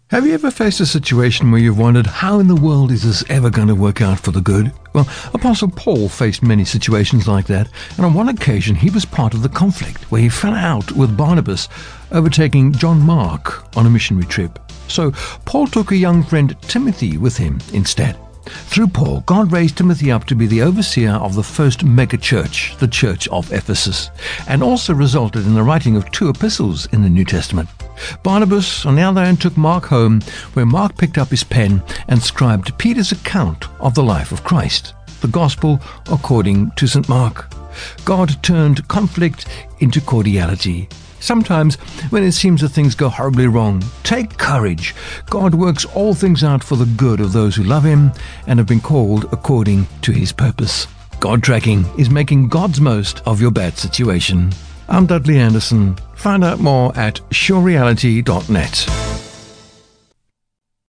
Have you ever faced a situation where you've wondered, how in the world is this ever going to work out for the good? Well, Apostle Paul faced many situations like that, and on one occasion he was part of the conflict where he fell out with Barnabas over taking John Mark on a missionary trip. So Paul took a young friend Timothy with him instead. Through Paul, God raised Timothy up to be the overseer of the first mega-church, the Church of Ephesus, and also resulted in the writing of 2 epistles in the New Testament. Barnabas, on the other hand, took Mark home, where Mark picked up his pen and scribed Peter's account of the life of Christ, the Gospel according to St. Mark. God turned conflict into cordiality. Sometimes, when it seems that things go horribly wrong, take courage. God works all things out for the good of those who love Him and have been called according to His purpose. God tracking is making God's most of your bad situation. I'm Dudley Anderson. Find out more at surereality.net.